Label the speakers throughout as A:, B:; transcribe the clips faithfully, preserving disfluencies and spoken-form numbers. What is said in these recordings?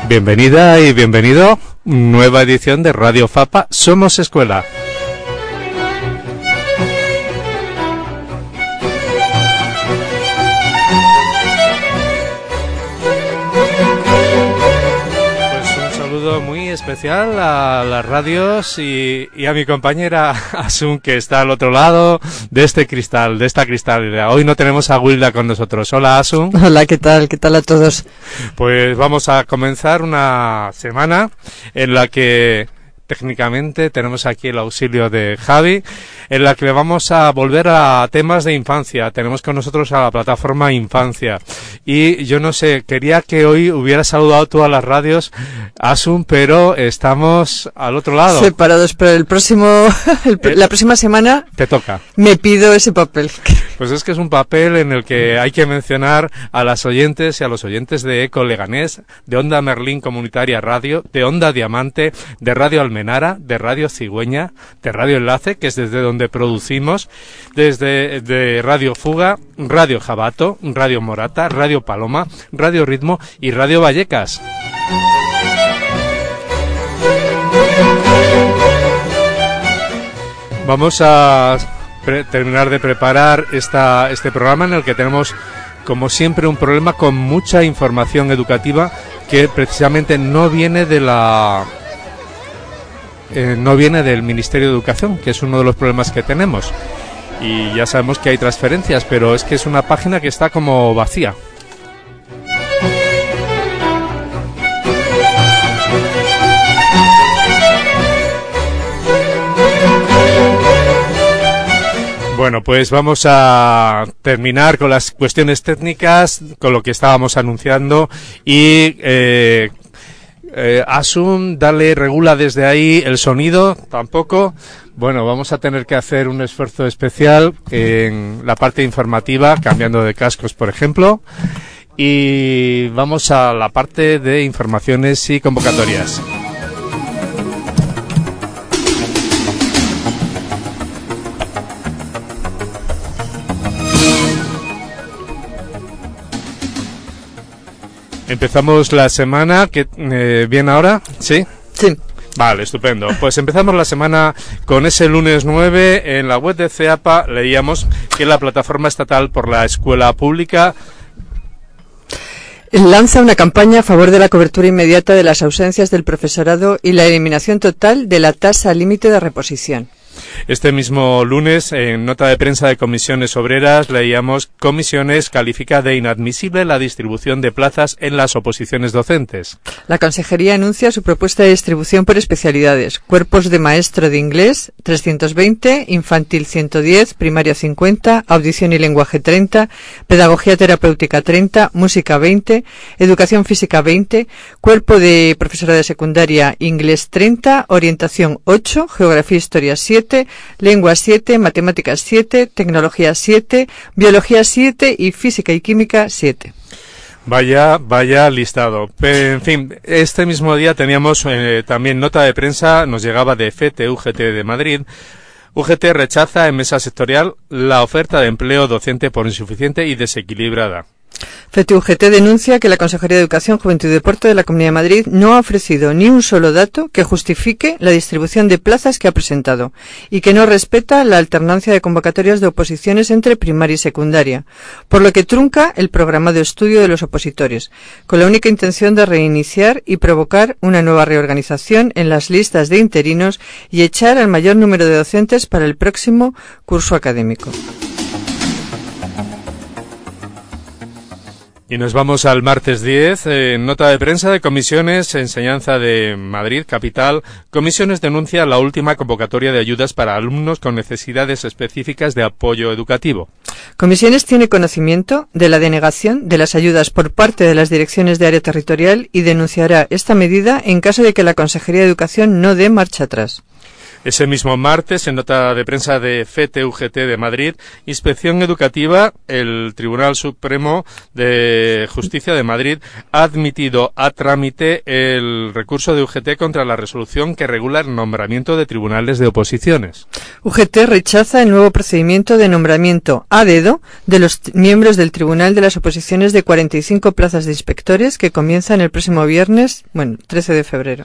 A: Bienvenida y bienvenido, nueva edición de Radio Fapa, Somos Escuela. Muy especial a las radios y, y a mi compañera Asun, que está al otro lado de este cristal, de esta cristalera. Hoy no tenemos a Wilda con nosotros. Hola, Asun.
B: Hola, ¿qué tal? ¿Qué tal a todos?
A: Pues vamos a comenzar una semana en la que técnicamente tenemos aquí el auxilio de Javi, en la que vamos a volver a temas de infancia. Tenemos con nosotros a la plataforma Infancia. Y yo no sé, quería que hoy hubiera saludado todas las radios, Asun, pero estamos al otro lado.
B: Separados, pero el próximo, el, eh, la próxima semana
A: te toca.
B: Me pido ese papel.
A: Pues es que es un papel en el que hay que mencionar a las oyentes y a los oyentes de Eco Leganés, de Onda Merlín Comunitaria Radio, de Onda Diamante, de Radio Almenara, de Radio Cigüeña, de Radio Enlace, que es desde donde producimos, desde de Radio Fuga, Radio Jabato, Radio Morata, Radio Paloma, Radio Ritmo y Radio Vallecas. Vamos a pre- terminar de preparar esta, este programa en el que tenemos, como siempre, un problema con mucha información educativa que precisamente no viene de la... Eh, no viene del Ministerio de Educación, que es uno de los problemas que tenemos. Y ya sabemos que hay transferencias, pero es que es una página que está como vacía. Bueno, pues vamos a terminar con las cuestiones técnicas, con lo que estábamos anunciando y... Eh, Eh, Asun, dale, regula desde ahí el sonido, tampoco. Bueno, vamos a tener que hacer un esfuerzo especial en la parte informativa, cambiando de cascos, por ejemplo. Y vamos a la parte de informaciones y convocatorias. Empezamos la semana, que eh, ¿bien ahora? ¿Sí?
B: Sí.
A: Vale, estupendo. Pues empezamos la semana con ese lunes nueve. En la web de CEAPA leíamos que la Plataforma Estatal por la Escuela Pública
B: lanza una campaña a favor de la cobertura inmediata de las ausencias del profesorado y la eliminación total de la tasa límite de reposición.
A: Este mismo lunes, en nota de prensa de Comisiones Obreras, leíamos: Comisiones califica de inadmisible la distribución de plazas en las oposiciones docentes.
B: La Consejería anuncia su propuesta de distribución por especialidades: cuerpos de maestro de inglés trescientos veinte, infantil ciento diez, primaria cincuenta, audición y lenguaje treinta, pedagogía terapéutica treinta, música veinte, educación física veinte, cuerpo de profesora de secundaria inglés treinta, orientación ocho, geografía e historia siete, lengua siete, matemáticas siete, tecnología siete, biología siete y física y química siete.
A: Vaya, vaya listado. En fin, este mismo día teníamos eh, también nota de prensa, nos llegaba de F E T U G T de Madrid. U G T rechaza en mesa sectorial la oferta de empleo docente por insuficiente y desequilibrada.
B: F E T U G T denuncia que la Consejería de Educación, Juventud y Deporte de la Comunidad de Madrid no ha ofrecido ni un solo dato que justifique la distribución de plazas que ha presentado y que no respeta la alternancia de convocatorias de oposiciones entre primaria y secundaria, por lo que trunca el programa de estudio de los opositores, con la única intención de reiniciar y provocar una nueva reorganización en las listas de interinos y echar al mayor número de docentes para el próximo curso académico.
A: Y nos vamos al martes diez, eh, nota de prensa de Comisiones, Enseñanza de Madrid, capital. Comisiones denuncia la última convocatoria de ayudas para alumnos con necesidades específicas de apoyo educativo.
B: Comisiones tiene conocimiento de la denegación de las ayudas por parte de las direcciones de área territorial y denunciará esta medida en caso de que la Consejería de Educación no dé marcha atrás.
A: Ese mismo martes, en nota de prensa de F E T U G T de Madrid, Inspección Educativa, el Tribunal Supremo de Justicia de Madrid ha admitido a trámite el recurso de U G T contra la resolución que regula el nombramiento de tribunales de oposiciones.
B: U G T rechaza el nuevo procedimiento de nombramiento a dedo de los miembros del Tribunal de las Oposiciones de cuarenta y cinco plazas de inspectores que comienzan el próximo viernes, bueno, trece de febrero.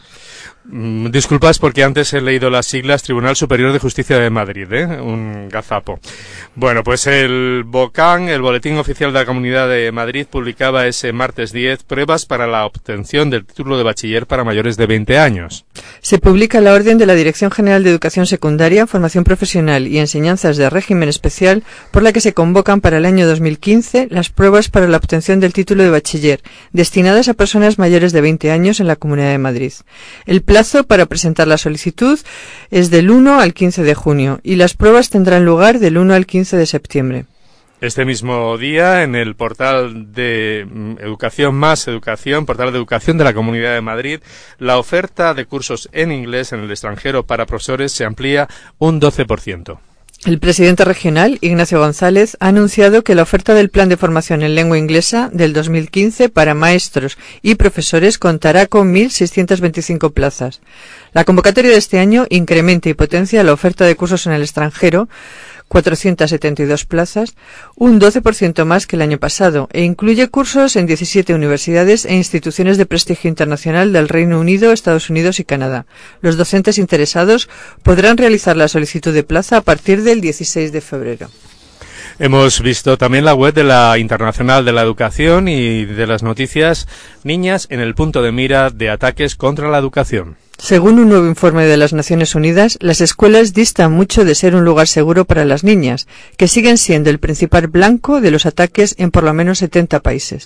A: Mm, disculpas porque antes he leído las siglas Tribunal Superior de Justicia de Madrid, ¿eh? Un gazapo. Bueno, pues el BOCAN, el Boletín Oficial de la Comunidad de Madrid, publicaba ese martes diez pruebas para la obtención del título de bachiller para mayores de veinte años.
B: Se publica la orden de la Dirección General de Educación Secundaria, Formación Profesional y Enseñanzas de Régimen Especial, por la que se convocan para el año dos mil quince las pruebas para la obtención del título de bachiller, destinadas a personas mayores de veinte años en la Comunidad de Madrid. El El plazo para presentar la solicitud es del uno al quince de junio y las pruebas tendrán lugar del uno al quince de septiembre.
A: Este mismo día, en el portal de Educación Más Educación, portal de educación de la Comunidad de Madrid, la oferta de cursos en inglés en el extranjero para profesores se amplía un doce por ciento.
B: El presidente regional, Ignacio González, ha anunciado que la oferta del Plan de Formación en Lengua Inglesa del dos mil quince para maestros y profesores contará con mil seiscientas veinticinco plazas. La convocatoria de este año incrementa y potencia la oferta de cursos en el extranjero, cuatrocientas setenta y dos plazas, un doce por ciento más que el año pasado, e incluye cursos en diecisiete universidades e instituciones de prestigio internacional del Reino Unido, Estados Unidos y Canadá. Los docentes interesados podrán realizar la solicitud de plaza a partir del dieciséis de febrero.
A: Hemos visto también la web de la Internacional de la Educación y de las noticias Niñas en el punto de mira de ataques contra la educación.
B: Según un nuevo informe de las Naciones Unidas, las escuelas distan mucho de ser un lugar seguro para las niñas, que siguen siendo el principal blanco de los ataques en por lo menos setenta países.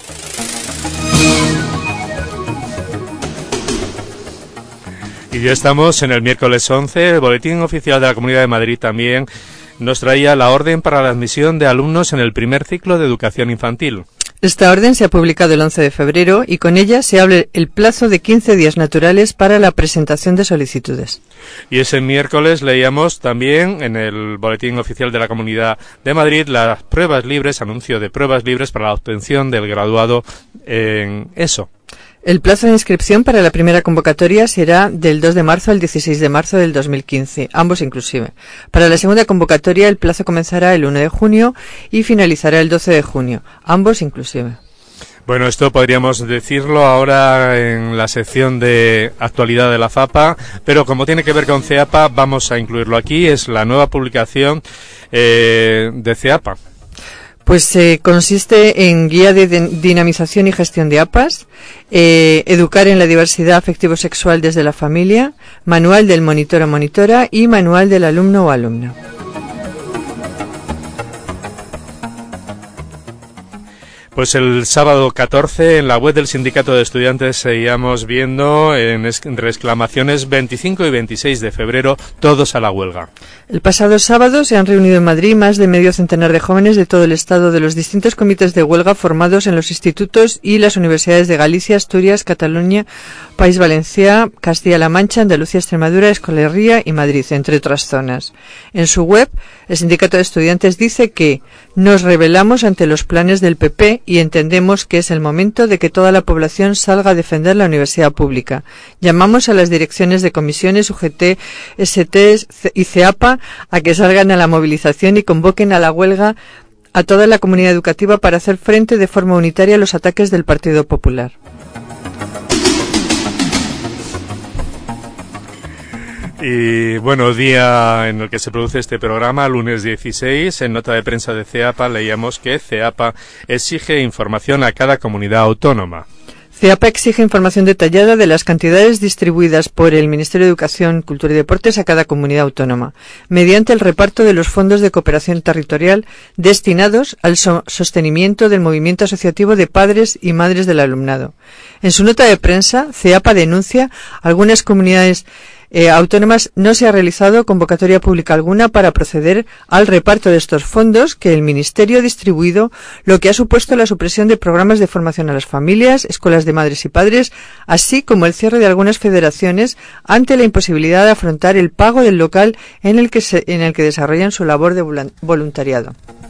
A: Y ya estamos en el miércoles once, el Boletín Oficial de la Comunidad de Madrid también nos traía la orden para la admisión de alumnos en el primer ciclo de educación infantil.
B: Esta orden se ha publicado el once de febrero y con ella se abre el plazo de quince días naturales para la presentación de solicitudes.
A: Y ese miércoles leíamos también en el Boletín Oficial de la Comunidad de Madrid las pruebas libres, anuncio de pruebas libres para la obtención del graduado en ESO.
B: El plazo de inscripción para la primera convocatoria será del dos de marzo al dieciséis de marzo del dos mil quince, ambos inclusive. Para la segunda convocatoria el plazo comenzará el uno de junio y finalizará el doce de junio, ambos inclusive.
A: Bueno, esto podríamos decirlo ahora en la sección de actualidad de la FAPA, pero como tiene que ver con CEAPA, vamos a incluirlo aquí. Es la nueva publicación eh, de CEAPA.
B: Pues eh, consiste en guía de dinamización y gestión de A P As, eh, educar en la diversidad afectivo-sexual desde la familia, manual del monitor o monitora y manual del alumno o alumna.
A: Pues el sábado catorce en la web del Sindicato de Estudiantes seguíamos viendo en reclamaciones veinticinco y veintiséis de febrero, todos a la huelga.
B: El pasado sábado se han reunido en Madrid más de medio centenar de jóvenes de todo el estado de los distintos comités de huelga formados en los institutos y las universidades de Galicia, Asturias, Cataluña, País Valencià, Castilla-La Mancha, Andalucía, Extremadura, Escolerría y Madrid, entre otras zonas. En su web, el Sindicato de Estudiantes dice que nos rebelamos ante los planes del P P y entendemos que es el momento de que toda la población salga a defender la universidad pública. Llamamos a las direcciones de comisiones, U G T, S T y CEAPA a que salgan a la movilización y convoquen a la huelga a toda la comunidad educativa para hacer frente de forma unitaria a los ataques del Partido Popular.
A: Y bueno, día en el que se produce este programa, lunes dieciséis, en nota de prensa de CEAPA leíamos que CEAPA exige información a cada comunidad autónoma.
B: CEAPA exige información detallada de las cantidades distribuidas por el Ministerio de Educación, Cultura y Deportes a cada comunidad autónoma, mediante el reparto de los fondos de cooperación territorial destinados al so- sostenimiento del movimiento asociativo de padres y madres del alumnado. En su nota de prensa, CEAPA denuncia algunas comunidades eh, autónomas no se ha realizado convocatoria pública alguna para proceder al reparto de estos fondos que el Ministerio ha distribuido, lo que ha supuesto la supresión de programas de formación a las familias, escuelas de madres y padres, así como el cierre de algunas federaciones ante la imposibilidad de afrontar el pago del local en el que, se, en el que desarrollan su labor de voluntariado.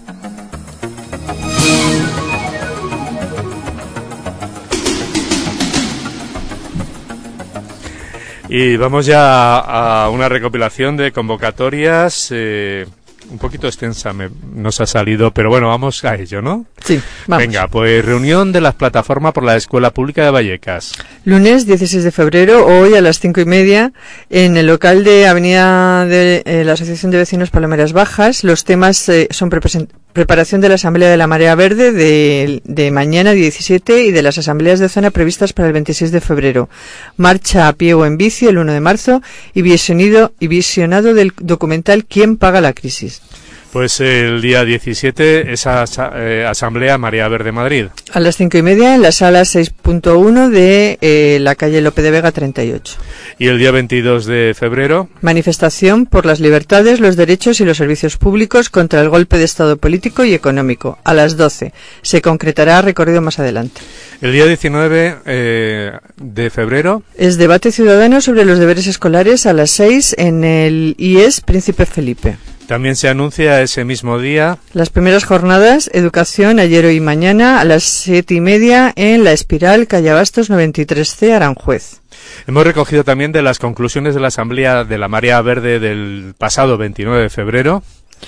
A: Y vamos ya a una recopilación de convocatorias, eh, un poquito extensa me, nos ha salido, pero bueno, vamos a ello, ¿no?
B: Sí, vamos.
A: Venga, pues reunión de las plataformas por la Escuela Pública de Vallecas.
B: Lunes dieciséis de febrero, hoy a las cinco y media, en el local de Avenida de eh, la Asociación de Vecinos Palomeras Bajas. Los temas eh, son preparación de la Asamblea de la Marea Verde de, de mañana diecisiete y de las asambleas de zona previstas para el veintiséis de febrero. Marcha a pie o en bici el uno de marzo y visionado, y visionado del documental ¿Quién paga la crisis?
A: Pues el día diecisiete, esa eh, Asamblea Marea Verde Madrid.
B: A las cinco y media en la sala seis punto uno de eh, la calle Lope de Vega treinta y ocho.
A: Y el día veintidós de febrero.
B: Manifestación por las libertades, los derechos y los servicios públicos contra el golpe de Estado político y económico. A las doce. Se concretará recorrido más adelante.
A: El día diecinueve eh, de febrero.
B: Es debate ciudadano sobre los deberes escolares a las seis en el I E S Príncipe Felipe.
A: También se anuncia ese mismo día
B: las primeras jornadas Educación ayer, hoy y mañana a las siete y media en La Espiral, calle Abastos noventa y tres C, Aranjuez.
A: Hemos recogido también de las conclusiones de la Asamblea de la Marea Verde del pasado veintinueve de febrero.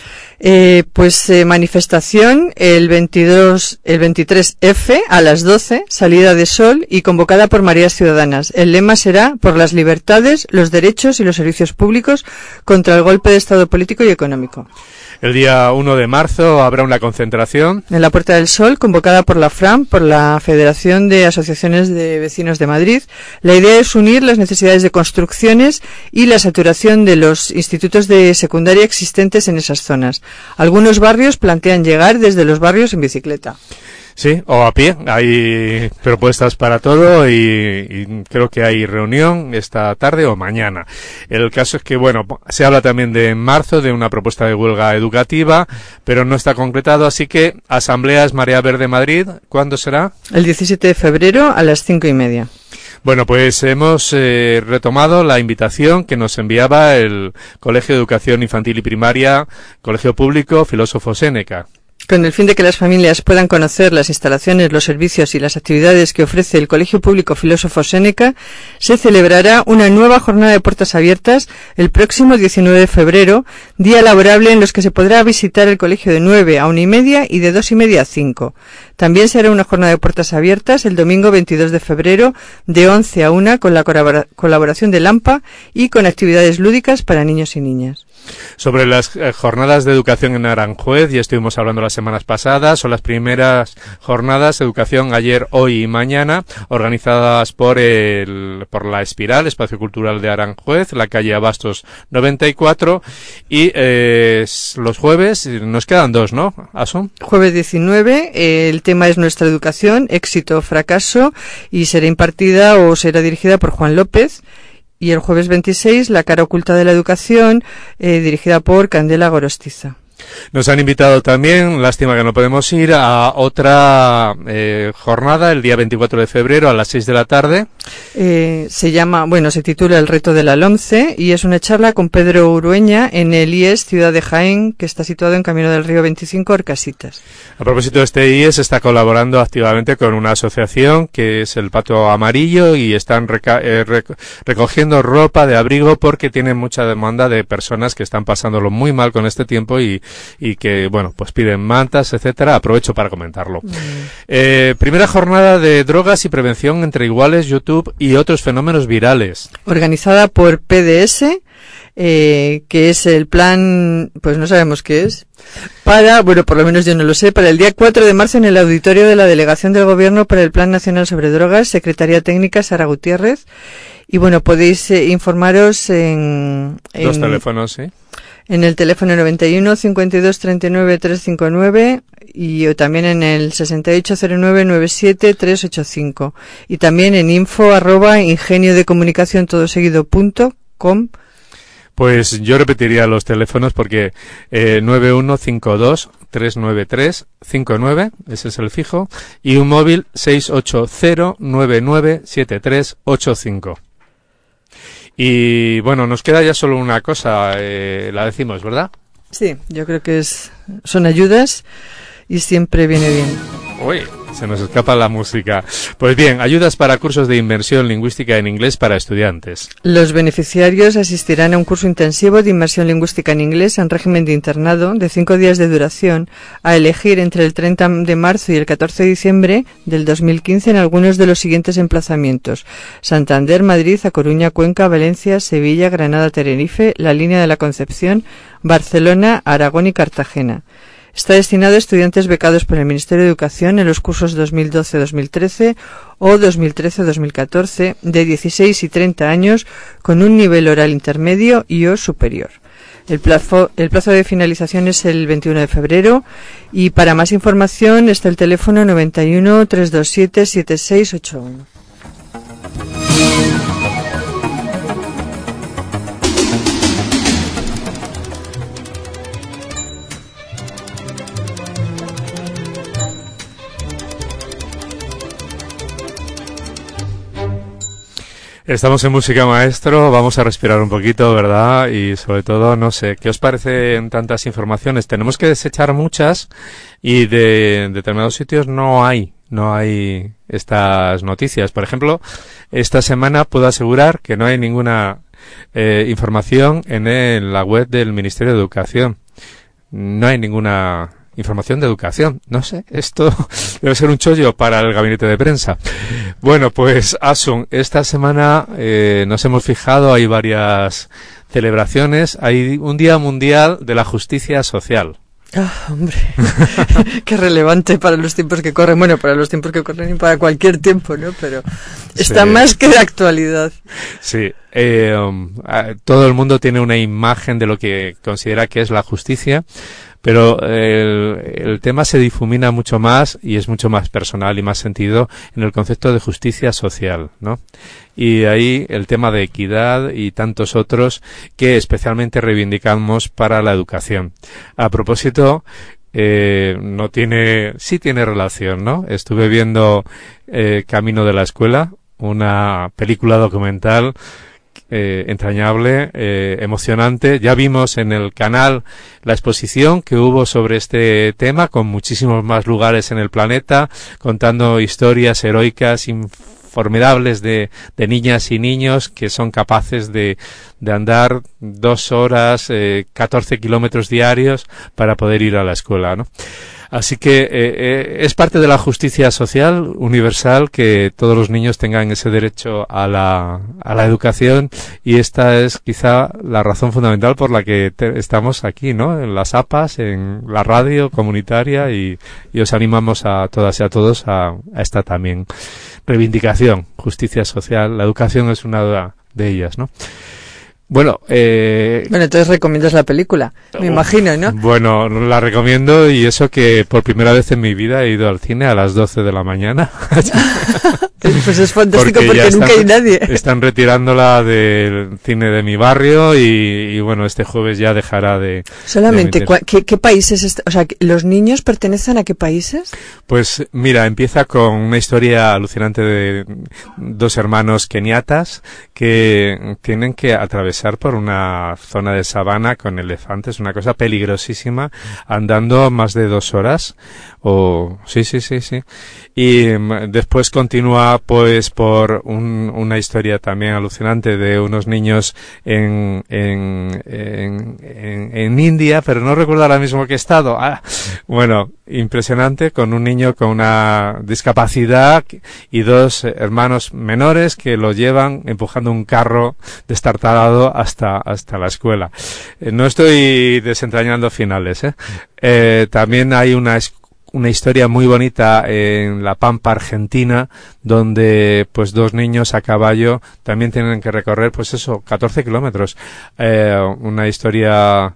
B: Eh, pues eh, manifestación el veintidós, el veintitrés F a las doce, salida de sol y convocada por Mareas Ciudadanas. El lema será por las libertades, los derechos y los servicios públicos contra el golpe de Estado político y económico.
A: El día uno de marzo habrá una concentración
B: en la Puerta del Sol, convocada por la FRAM, por la Federación de Asociaciones de Vecinos de Madrid. La idea es unir las necesidades de construcciones y la saturación de los institutos de secundaria existentes en esas zonas. Algunos barrios plantean llegar desde los barrios en bicicleta.
A: Sí, o a pie. Hay propuestas para todo y, y creo que hay reunión esta tarde o mañana. El caso es que, bueno, se habla también de en marzo de una propuesta de huelga educativa, pero no está concretado, así que Asambleas Marea Verde Madrid, ¿cuándo será?
B: El diecisiete de febrero a las cinco y media.
A: Bueno, pues hemos eh, retomado la invitación que nos enviaba el Colegio de Educación Infantil y Primaria, Colegio Público Filósofo Séneca.
B: Con el fin de que las familias puedan conocer las instalaciones, los servicios y las actividades que ofrece el Colegio Público Filósofo Séneca, se celebrará una nueva jornada de puertas abiertas el próximo diecinueve de febrero, día laborable en los que se podrá visitar el colegio de nueve a una y media y de dos y media a cinco. También será una jornada de puertas abiertas el domingo veintidós de febrero de once a una con la colaboración de LAMPA y con actividades lúdicas para niños y niñas.
A: Sobre las eh, jornadas de educación en Aranjuez, ya estuvimos hablando las semanas pasadas, son las primeras jornadas de educación ayer, hoy y mañana, organizadas por el, por la Espiral, Espacio Cultural de Aranjuez, la calle Abastos noventa y cuatro, y eh, los jueves, nos quedan dos, ¿no, Asun?
B: Jueves diecinueve, eh, el tema es Nuestra Educación, éxito o fracaso, y será impartida o será dirigida por Juan López. Y el jueves veintiséis, La cara oculta de la educación, eh, dirigida por Candela Gorostiza.
A: Nos han invitado también, lástima que no podemos ir, a otra eh, jornada el día veinticuatro de febrero a las seis de la tarde.
B: Eh, se llama, bueno, se titula El reto de la LOMCE y es una charla con Pedro Urueña en el I E S Ciudad de Jaén, que está situado en Camino del Río veinticinco, Orcasitas.
A: A propósito, este I E S está colaborando activamente con una asociación que es el Pato Amarillo y están reca- eh, rec- recogiendo ropa de abrigo porque tienen mucha demanda de personas que están pasándolo muy mal con este tiempo y y que, bueno, pues piden mantas, etcétera. Aprovecho para comentarlo. Mm. Eh, primera jornada de drogas y prevención entre iguales, YouTube y otros fenómenos virales.
B: Organizada por P D S, eh, que es el plan, pues no sabemos qué es, para, bueno, por lo menos yo no lo sé, para el día cuatro de marzo en el auditorio de la Delegación del Gobierno para el Plan Nacional sobre Drogas, Secretaría Técnica Sara Gutiérrez. Y bueno, podéis eh, informaros en, en...
A: Dos teléfonos, sí.
B: En el teléfono noventa y uno, cincuenta y dos, treinta y nueve, trescientos cincuenta y nueve y o también en el sesenta y ocho, cero nueve, noventa y siete, trescientos ochenta y cinco. Y también en info arroba ingenio de comunicación todo seguido punto com.
A: Pues yo repetiría los teléfonos porque eh, nueve uno cinco dos tres nueve tres cinco nueve, ese es el fijo, y un móvil seis ocho cero nueve nueve siete tres ocho cinco. Y bueno, nos queda ya solo una cosa, eh, la decimos, ¿verdad?
B: Sí, yo creo que es son ayudas y siempre viene bien.
A: Uy, se nos escapa la música. Pues bien, ayudas para cursos de inmersión lingüística en inglés para estudiantes.
B: Los beneficiarios asistirán a un curso intensivo de inmersión lingüística en inglés en régimen de internado de cinco días de duración, a elegir entre el treinta de marzo y el catorce de diciembre del dos mil quince en algunos de los siguientes emplazamientos: Santander, Madrid, A Coruña, Cuenca, Valencia, Sevilla, Granada, Tenerife, La Línea de la Concepción, Barcelona, Aragón y Cartagena. Está destinado a estudiantes becados por el Ministerio de Educación en los cursos dos mil doce dos mil trece o dos mil trece dos mil catorce de dieciséis y treinta años con un nivel oral intermedio y o superior. El plazo, el plazo de finalización es el veintiuno de febrero y para más información está el teléfono noventa y uno, trescientos veintisiete, setenta y seis ochenta y uno.
A: Estamos en Música Maestro, vamos a respirar un poquito, ¿verdad? Y sobre todo, no sé, ¿qué os parecen tantas informaciones? Tenemos que desechar muchas y de determinados sitios no hay, no hay estas noticias. Por ejemplo, esta semana puedo asegurar que no hay ninguna eh, información en, el, en la web del Ministerio de Educación. No hay ninguna información de educación. No sé, esto debe ser un chollo para el gabinete de prensa. Bueno, pues Asun, esta semana eh, nos hemos fijado, hay varias celebraciones. Hay un Día Mundial de la Justicia Social.
B: Ah, hombre, qué relevante para los tiempos que corren. Bueno, para los tiempos que corren y para cualquier tiempo, ¿no? Pero está sí. Más que de actualidad.
A: Sí, eh, um, todo el mundo tiene una imagen de lo que considera que es la justicia, pero el, el tema se difumina mucho más y es mucho más personal y más sentido en el concepto de justicia social, ¿no? Y ahí el tema de equidad y tantos otros que especialmente reivindicamos para la educación. A propósito, eh, no tiene, sí tiene relación, ¿no? Estuve viendo eh, Camino de la Escuela, una película documental Eh, entrañable, eh, emocionante. Ya vimos en el canal la exposición que hubo sobre este tema con muchísimos más lugares en el planeta, contando historias heroicas, formidables de, de niñas y niños que son capaces de, de andar dos horas, eh, catorce kilómetros diarios para poder ir a la escuela, ¿no? Así que eh, eh, es parte de la justicia social universal que todos los niños tengan ese derecho a la, a la educación, y esta es quizá la razón fundamental por la que te, estamos aquí, ¿no? En las A P As, en la radio comunitaria, y, y os animamos a todas y a todos a, a esta también reivindicación, justicia social. La educación es una de ellas, ¿no? Bueno, eh...
B: Bueno, entonces recomiendas la película, me imagino, ¿no?
A: Bueno, la recomiendo, y eso que por primera vez en mi vida he ido al cine a las doce de la mañana.
B: Pues es fantástico porque, porque nunca
A: están,
B: hay nadie.
A: Están retirándola del cine de mi barrio y, y bueno, este jueves ya dejará de...
B: Solamente, de ¿qué, ¿qué países? Est- o sea, ¿los niños pertenecen a qué países?
A: Pues mira, empieza con una historia alucinante de dos hermanos keniatas que tienen que atravesar por una zona de sabana con elefantes, una cosa peligrosísima, andando más de dos horas. O sí, sí, sí, sí. Y um, después continúa pues por un, una historia también alucinante de unos niños en en, en en en India, pero no recuerdo ahora mismo qué estado. Ah, bueno, impresionante, con un niño con una discapacidad y dos hermanos menores que lo llevan empujando un carro destartalado hasta hasta la escuela. Eh, no estoy desentrañando finales, ¿eh? Eh, también hay una escuela, una historia muy bonita en la Pampa Argentina, donde pues dos niños a caballo también tienen que recorrer pues eso, catorce kilómetros. Eh, una historia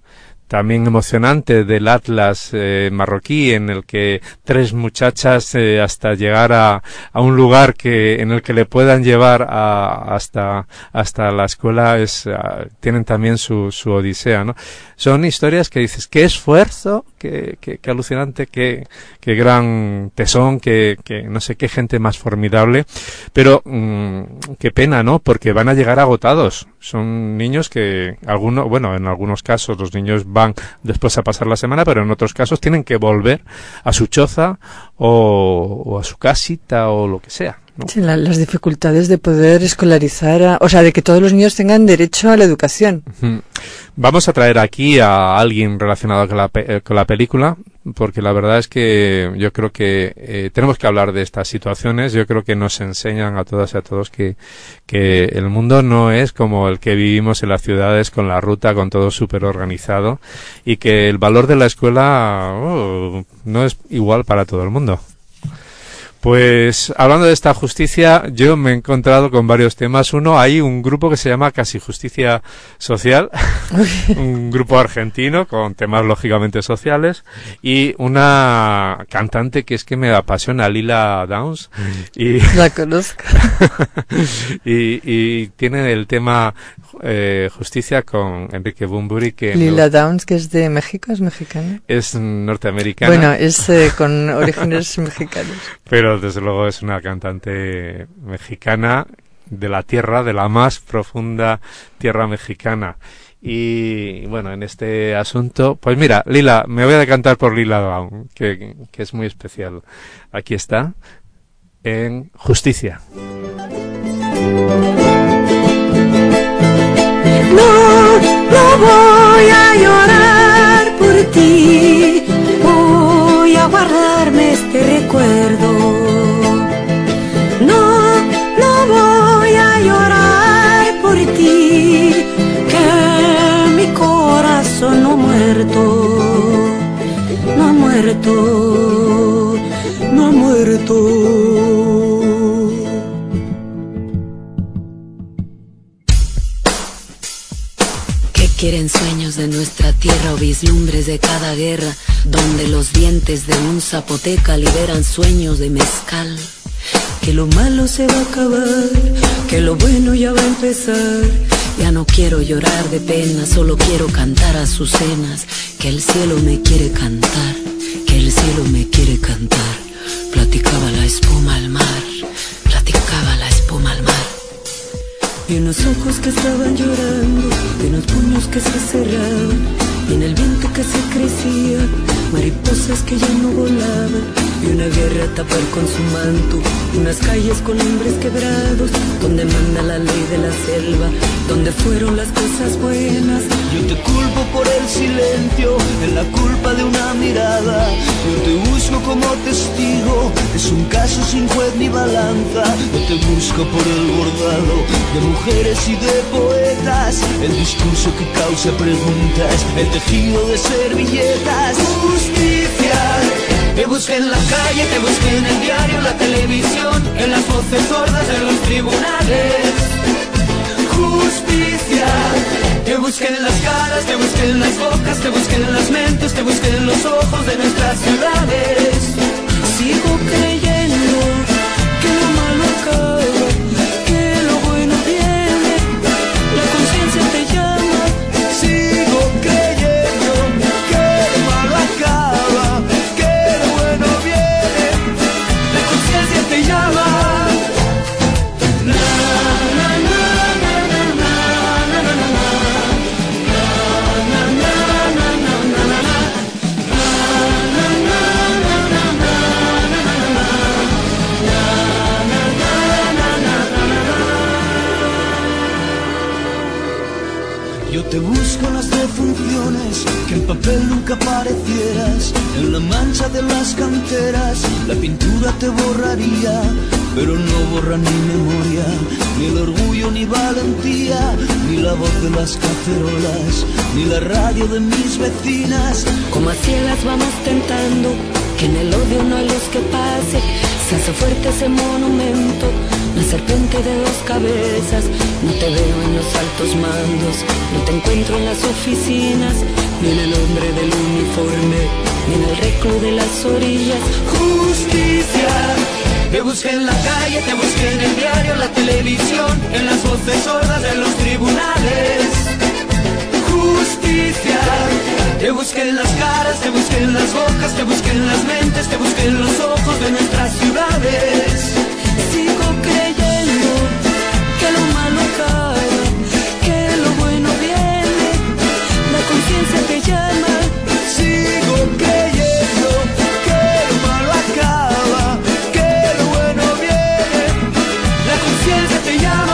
A: también emocionante del Atlas eh, marroquí, en el que tres muchachas eh, hasta llegar a, a un lugar que en el que le puedan llevar a, hasta hasta la escuela es a, tienen también su, su odisea, ¿no? Son historias que dices, qué esfuerzo, qué, qué, qué alucinante, qué, qué gran tesón, qué, qué no sé qué gente más formidable, pero mmm, qué pena, ¿no? Porque van a llegar agotados. Son niños que algunos, bueno, en algunos casos los niños van después a pasar la semana, pero en otros casos tienen que volver a su choza o, o a su casita o lo que sea, ¿no?
B: Sí, la, las dificultades de poder escolarizar, a, o sea, de que todos los niños tengan derecho a la educación.
A: Uh-huh. Vamos a traer aquí a alguien relacionado con la, pe- con la película, porque la verdad es que yo creo que eh, tenemos que hablar de estas situaciones. Yo creo que nos enseñan a todas y a todos que, que el mundo no es como el que vivimos en las ciudades, con la ruta, con todo súper organizado, y que el valor de la escuela oh, no es igual para todo el mundo. Pues hablando de esta justicia, yo me he encontrado con varios temas. Uno, hay un grupo que se llama Casi Justicia Social, un grupo argentino con temas lógicamente sociales, y una cantante que es que me apasiona, Lila Downs. Y
B: la conozco.
A: y, y tiene el tema eh, justicia con Enrique Bunbury, que
B: Lila Downs, que es de México, es mexicana.
A: Es norteamericana.
B: Bueno, es eh, con orígenes mexicanos.
A: Pero desde luego es una cantante mexicana de la tierra, de la más profunda tierra mexicana. Y bueno, en este asunto, pues mira, Lila, me voy a decantar por Lila Downs, que, que es muy especial. Aquí está, en Justicia.
C: No, no voy a llorar por ti, voy a guardarme este recuerdo. No, no voy a llorar por ti, que mi corazón no ha muerto, no ha muerto, no ha muerto.
D: Quieren sueños de nuestra tierra o vislumbres de cada guerra, donde los dientes de un zapoteca liberan sueños de mezcal.
C: Que lo malo se va a acabar, que lo bueno ya va a empezar.
D: Ya no quiero llorar de pena, solo quiero cantar azucenas. Que el cielo me quiere cantar, que el cielo me quiere cantar. Platicaba la espuma al mar, platicaba la espuma al mar.
C: Y unos ojos que estaban llorando, y unos puños que se cerraban, y en el viento que se crecía, mariposas que ya no volaban, y una guerra a tapar con su manto, unas calles con hombres quebrados, donde manda la ley de la selva, donde fueron las cosas buenas.
E: Yo te culpo por el silencio, en la culpa de una mirada. Yo te busco como testigo, es un caso sin juez ni balanza. Yo te busco por el bordado de mujeres y de poetas, el discurso que causa preguntas, el tejido de servilletas. Justicia, te busqué en la calle, te busqué en el diario, la televisión, en las voces sordas de los tribunales. Justicia, te busqué en las caras, te busqué en las bocas, te busqué en las mentes, te busqué en los ojos de nuestras ciudades.
C: Sigo creyendo que lo malo acaba, que lo bueno viene, la conciencia te llama.
E: Sigo creyendo que lo malo acaba, que lo bueno viene,
C: la conciencia te llama.
E: Yo te busco en las defunciones, que en papel nunca aparecieras, en la mancha de las canteras, la pintura te borraría, pero no borra ni memoria, ni el orgullo ni valentía, ni la voz de las cacerolas, ni la radio de mis vecinas.
C: Como a ciegas vamos tentando
D: que en el odio no hay luz que pase. Se hace fuerte ese monumento, la serpiente de dos cabezas. No te veo en los altos mandos, no te encuentro en las oficinas, ni en el hombre del uniforme, ni en el reclu de las orillas.
E: Justicia, te busqué en la calle, te busqué en el diario, en la televisión, en las voces sordas de los tribunales. Justicia, te busqué en las caras, te busqué en las bocas, te busqué en las mentes, te busqué en los ojos de nuestras ciudades.
D: Sigo creyendo que lo malo acaba, que lo bueno viene, la conciencia te llama.
E: Sigo creyendo que lo malo acaba, que lo bueno viene, la conciencia te llama.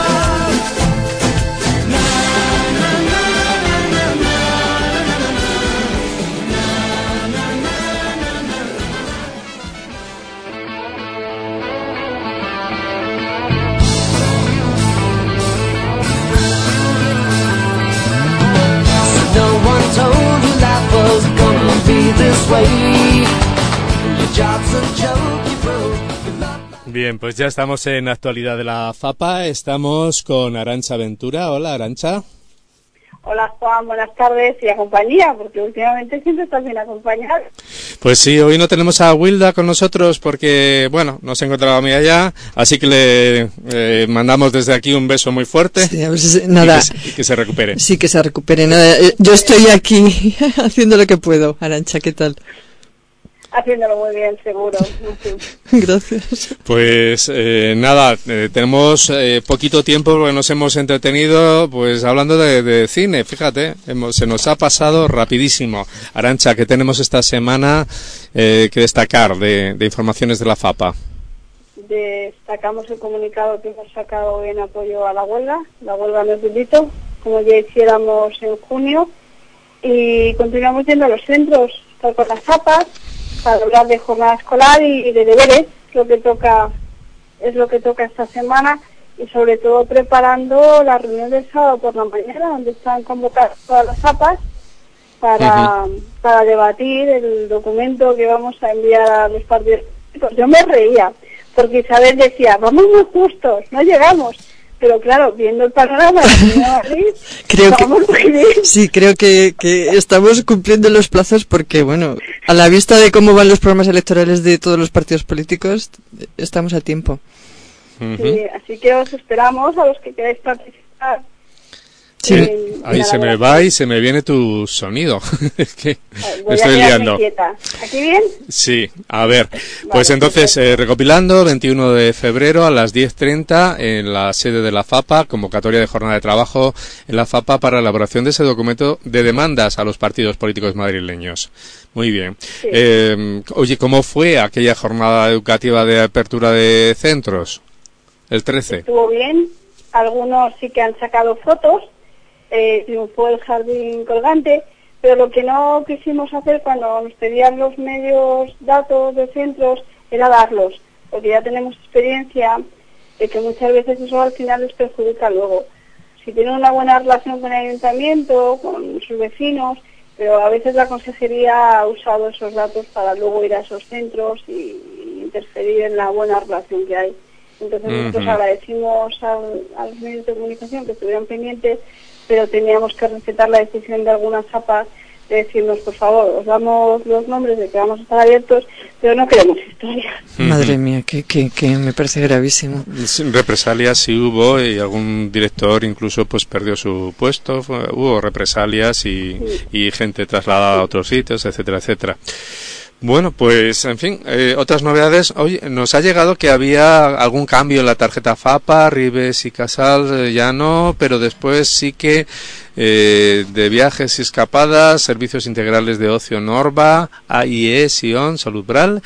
A: Bien, pues ya estamos en actualidad de la FAPA, estamos con Arantxa Ventura. Hola, Arantxa.
F: Hola, Juan, buenas tardes y a compañía, porque últimamente siempre estás bien acompañado.
A: Pues sí, hoy no tenemos a Wilda con nosotros porque, bueno, no se encontraba muy allá, así que le eh, mandamos desde aquí un beso muy fuerte.
B: Sí, a ver si se, nada,
A: y, que, y que se recupere.
B: Sí, que se recupere. Nada, yo estoy aquí haciendo lo que puedo. Arantxa, ¿qué tal?
F: Haciéndolo muy bien, seguro.
B: Gracias.
A: Pues eh, nada, eh, tenemos eh, poquito tiempo porque nos hemos entretenido pues hablando de, de cine, fíjate, hemos, se nos ha pasado rapidísimo. Arantxa, ¿qué tenemos esta semana eh, que destacar de, de informaciones de la FAPA?
F: Destacamos el comunicado que hemos sacado en apoyo a la huelga. La huelga no es delito, como ya hiciéramos en junio, y continuamos yendo a los centros, estar con las FAPAs, para hablar de jornada escolar y de deberes, lo que toca es lo que toca esta semana, y sobre todo preparando la reunión del sábado por la mañana, donde están convocadas todas las A P As para, uh-huh. para debatir el documento que vamos a enviar a los partidos. Yo me reía, porque Isabel decía, vamos muy justos, no llegamos. Pero claro, viendo el panorama de Madrid,
B: creo
F: estamos
B: que,
F: muy bien.
B: Sí, creo que, que estamos cumpliendo los plazos porque, bueno, a la vista de cómo van los programas electorales de todos los partidos políticos, estamos a tiempo.
A: Uh-huh.
F: Sí, así que os esperamos a los que queráis participar.
A: Sí, en, ahí en se me va y se me viene tu sonido. Es que
F: me
A: estoy liando.
F: Quieta. ¿Aquí bien?
A: Sí, a ver,
F: vale,
A: pues entonces eh, recopilando, veintiuno de febrero a las diez treinta en la sede de la FAPA, convocatoria de jornada de trabajo en la FAPA para elaboración de ese documento de demandas a los partidos políticos madrileños. Muy bien.
F: Sí.
A: Eh, oye, ¿cómo fue aquella jornada educativa de apertura de centros? El trece.
F: Estuvo bien, algunos sí que han sacado fotos. Eh, triunfó el jardín colgante, pero lo que no quisimos hacer cuando nos pedían los medios datos de centros era darlos, porque ya tenemos experiencia de que muchas veces eso al final les perjudica luego. Si tienen una buena relación con el ayuntamiento, con sus vecinos, pero a veces la consejería ha usado esos datos para luego ir a esos centros y interferir en la buena relación que hay. Entonces uh-huh. nosotros agradecimos al, a los medios de comunicación que estuvieron pendientes, pero teníamos que respetar la decisión de algunas A P As de decirnos, por favor, os damos los nombres de que vamos a estar abiertos, pero no queremos historia.
B: Madre mía, que, que, que me parece gravísimo.
A: Represalias sí hubo, y algún director incluso pues perdió su puesto, hubo represalias y, sí. y gente trasladada a otros sitios, etcétera, etcétera. Bueno, pues, en fin, eh, otras novedades. Oye, nos ha llegado que había algún cambio en la tarjeta FAPA, Ribes y Casal eh, ya no, pero después sí que eh, de viajes y escapadas, servicios integrales de ocio Norva, A I E, Sion, Saludbral,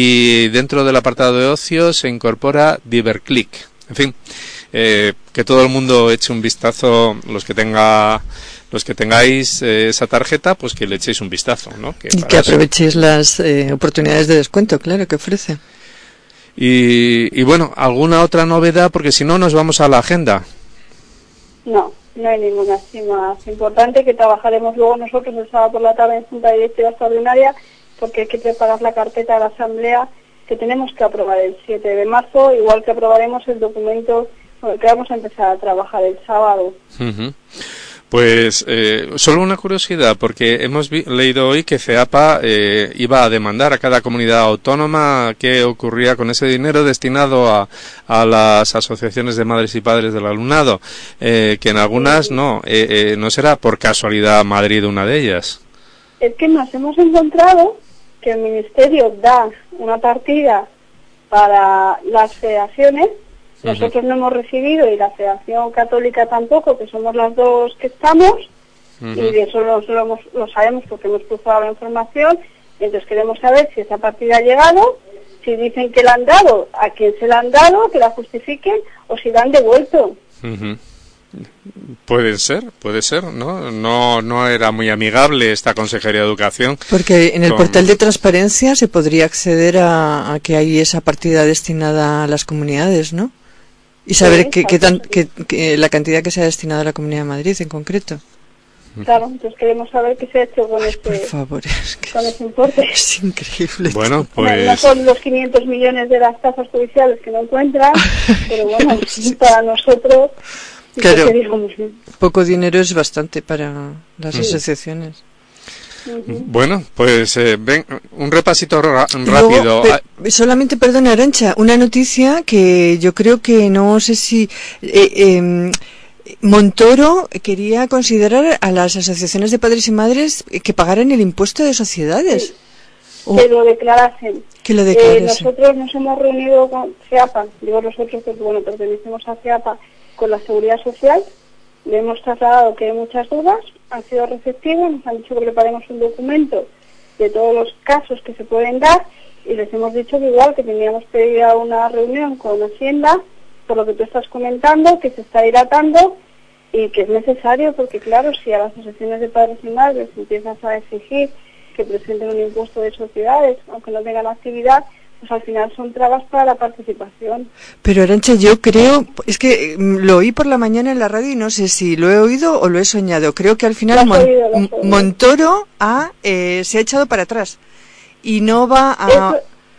A: y dentro del apartado de ocio se incorpora Diverclick. En fin, eh, que todo el mundo eche un vistazo, los que tenga... Los que tengáis eh, esa tarjeta, pues que le echéis un vistazo, ¿no? Que
B: y que aprovechéis eso. las eh, oportunidades de descuento, claro, que ofrece.
A: Y, y bueno, ¿alguna otra novedad? Porque si no, nos vamos a la agenda.
F: No, no hay ninguna así más importante, que trabajaremos luego nosotros el sábado por la tarde en Junta Directiva Extraordinaria, porque hay que preparar la carpeta de la Asamblea que tenemos que aprobar el siete de marzo, igual que aprobaremos el documento con el que vamos a empezar a trabajar el sábado.
A: Uh-huh. Pues eh, solo una curiosidad, porque hemos vi- leído hoy que FEAPA eh, iba a demandar a cada comunidad autónoma qué ocurría con ese dinero destinado a, a las asociaciones de madres y padres del alumnado, eh, que en algunas no, eh, eh, no será por casualidad Madrid una de ellas.
F: Es que nos hemos encontrado que el Ministerio da una partida para las federaciones. Nosotros no hemos recibido y la Federación Católica tampoco, que somos las dos que estamos, uh-huh. y de eso lo, lo, hemos, lo sabemos porque hemos cruzado la información, y entonces queremos saber si esa partida ha llegado, si dicen que la han dado, a quién se la han dado, que la justifiquen, o si la han devuelto.
A: Uh-huh. Puede ser, puede ser, ¿no? No, no era muy amigable esta Consejería de Educación.
B: Porque en el
A: con...
B: portal de transparencia se podría acceder a, a que hay esa partida destinada a las comunidades, ¿no? Y saber sí, que, que tan, que, que la cantidad que se ha destinado a la Comunidad de Madrid en concreto.
F: Claro, entonces queremos saber qué se ha hecho con,
B: Ay,
F: este,
B: por favor, es que
F: con ese importe.
B: Es increíble.
A: Bueno, pues...
F: No son los quinientos millones de las tasas judiciales que no encuentran, pero bueno, sí. Para nosotros...
B: Claro, poco dinero es bastante para las sí. asociaciones.
A: Bueno, pues eh, ven, un repasito ra-
B: Luego,
A: rápido.
B: pe- solamente, perdona, Arantxa, una noticia que yo creo que no sé si eh, eh, Montoro quería considerar a las asociaciones de padres y madres que pagaran el impuesto de sociedades.
F: Sí, o, que lo declarasen.
B: Que lo declarasen.
F: Eh, nosotros nos hemos reunido con FEAPA, digo nosotros porque bueno, pertenecemos a FEAPA, con la Seguridad Social. Le hemos trasladado que hay muchas dudas, han sido receptivos, nos han dicho que preparemos un documento de todos los casos que se pueden dar y les hemos dicho que igual que teníamos pedida una reunión con Hacienda, por lo que tú estás comentando, que se está dilatando y que es necesario porque claro, si a las asociaciones de padres y madres empiezas a exigir que presenten un impuesto de sociedades, aunque no tengan actividad, pues al final son trabas para la participación.
B: Pero Arantxa, yo creo, es que lo oí por la mañana en la radio y no sé si lo he oído o lo he soñado. Creo que al final Mon- oído, Montoro ha, eh, se ha echado para atrás y no va a...
F: Eso,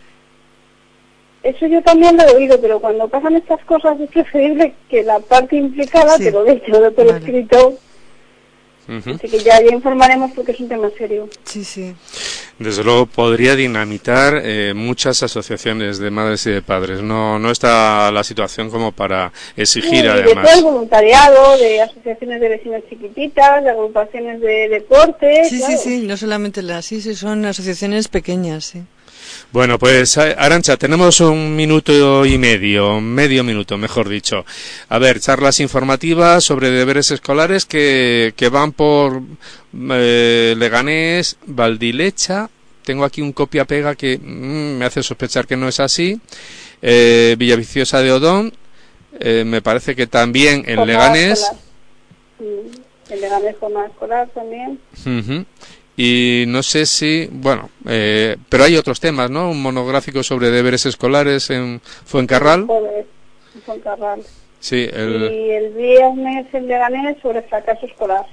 F: eso yo también lo he oído, pero cuando pasan estas cosas es preferible que la parte implicada sí. te lo dicho, no te lo he vale. escrito. Uh-huh. Así que ya, ya informaremos porque es un tema serio.
B: Sí, sí.
A: Desde luego podría dinamitar eh, muchas asociaciones de madres y de padres. No, no está la situación como para exigir, sí, además.
F: De todo el voluntariado, de asociaciones de vecinos chiquititas, de agrupaciones de deporte.
B: Sí,
F: claro.
B: sí, sí. No solamente las, sí, sí, son asociaciones pequeñas, sí.
A: Bueno, pues Arantxa, tenemos un minuto y medio, medio minuto, mejor dicho. A ver, charlas informativas sobre deberes escolares que, que van por eh, Leganés, Valdilecha. Tengo aquí un copia-pega que mmm, me hace sospechar que no es así. Eh, Villaviciosa de Odón, eh, me parece que también en jornada Leganés.
F: Escolar. Sí, en Leganés jornada escolar también.
A: Uh-huh. Y no sé si, bueno, eh, pero hay otros temas, ¿no? Un monográfico sobre deberes escolares en Fuencarral.
F: Joder, en Fuencarral.
A: Sí, el...
F: Y el viernes en Leganés sobre fracaso escolar.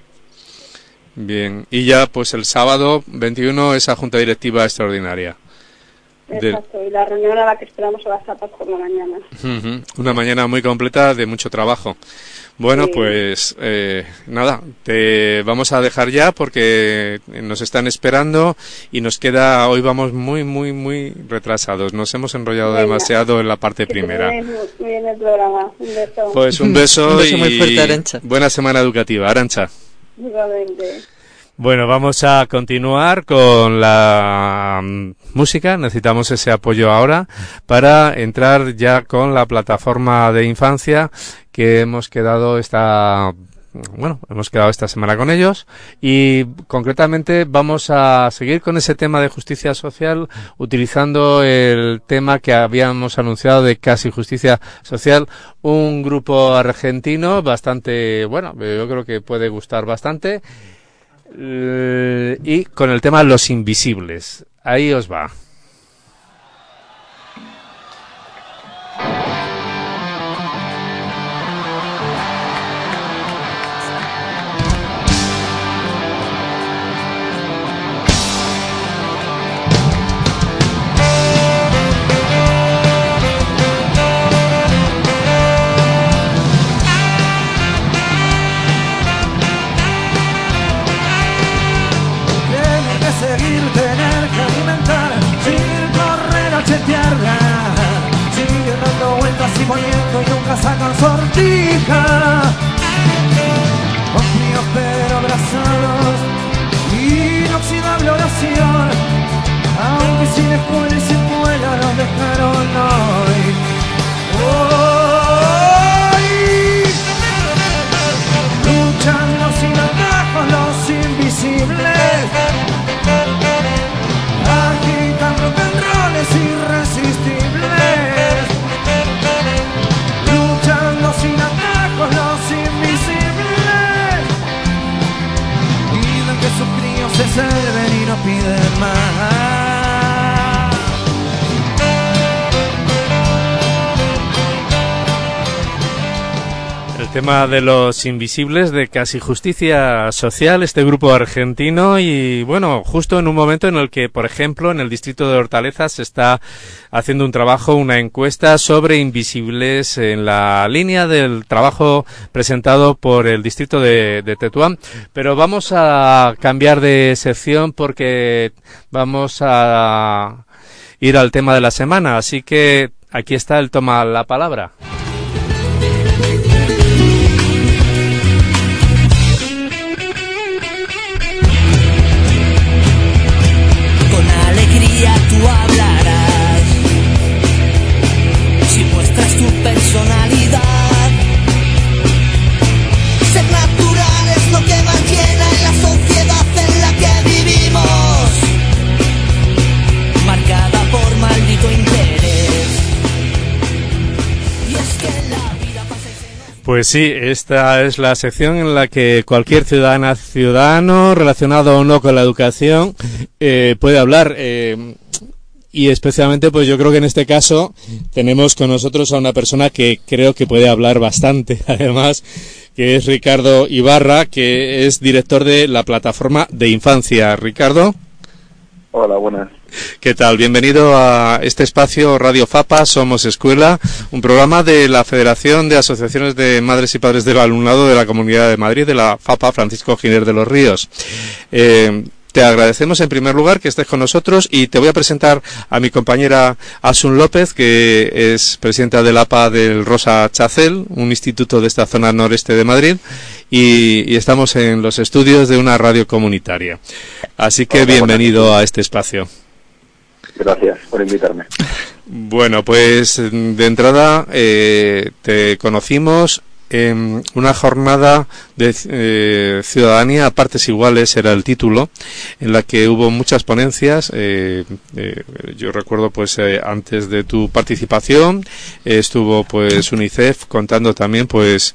A: Bien, y ya pues el sábado veintiuno esa junta directiva extraordinaria.
F: Exacto, de... y la reunión a la que esperamos a las tapas por la mañana.
A: Uh-huh. Una mañana muy completa de mucho trabajo. Bueno, sí. pues eh, nada, te vamos a dejar ya porque nos están esperando y nos queda, hoy vamos muy, muy, muy retrasados. Nos hemos enrollado Venga. demasiado en la parte que primera.
F: Muy bien el programa. Un beso.
A: Pues un beso,
B: un beso
A: y
B: muy fuerte, Arantxa.
A: Buena semana educativa, Arantxa.
F: Igualmente.
A: Bueno, vamos a continuar con la música. Necesitamos ese apoyo ahora para entrar ya con la plataforma de infancia que hemos quedado esta, bueno, hemos quedado esta semana con ellos y concretamente vamos a seguir con ese tema de justicia social utilizando el tema que habíamos anunciado de Casi Justicia Social, un grupo argentino bastante, bueno, yo creo que puede gustar bastante. Y con el tema Los Invisibles. Ahí os va.
G: lagartija. Oh mío, pero abrazados, inoxidable oración, aunque sin escuela y sin muela nos dejaron hoy. Hoy, luchando sin atajos los invisibles, agitan rock and rolls irresistibles, luchando sin atajos los invisibles, piden que sus críos se salven y no piden más.
A: El tema de los invisibles de Casi Justicia Social, este grupo argentino, y bueno, justo en un momento en el que, por ejemplo, en el distrito de Hortaleza se está haciendo un trabajo, una encuesta sobre invisibles en la línea del trabajo presentado por el distrito de, de Tetuán. Pero vamos a cambiar de sección porque vamos a ir al tema de la semana, así que aquí está el toma la palabra.
H: Tú hablarás si muestras tu personalidad. Ser natural es lo que más llena en la sociedad en la que vivimos, marcada por maldito interés. Y es que la vida pasa y se nos...
A: Pues sí, esta es la sección en la que cualquier ciudadana, ciudadano relacionado o no con la educación eh, puede hablar. Eh, Y especialmente, pues yo creo que en este caso tenemos con nosotros a una persona que creo que puede hablar bastante, además, que es Ricardo Ibarra, que es director de la Plataforma de Infancia. Ricardo.
I: Hola, buenas.
A: ¿Qué tal? Bienvenido a este espacio Radio FAPA, Somos Escuela, un programa de la Federación de Asociaciones de Madres y Padres del Alumnado de la Comunidad de Madrid, de la FAPA Francisco Giner de los Ríos. Eh, Te agradecemos en primer lugar que estés con nosotros y te voy a presentar a mi compañera Asun López, que es presidenta del A P A del Rosa Chacel, un instituto de esta zona noreste de Madrid, y, y estamos en los estudios de una radio comunitaria. Así que Hola, bienvenido a este espacio.
I: Gracias por invitarme.
A: Bueno, pues de entrada eh, te conocimos en una jornada de eh, ciudadanía a partes iguales, era el título, en la que hubo muchas ponencias. Eh, eh, yo recuerdo, pues eh, antes de tu participación eh, estuvo pues UNICEF contando también pues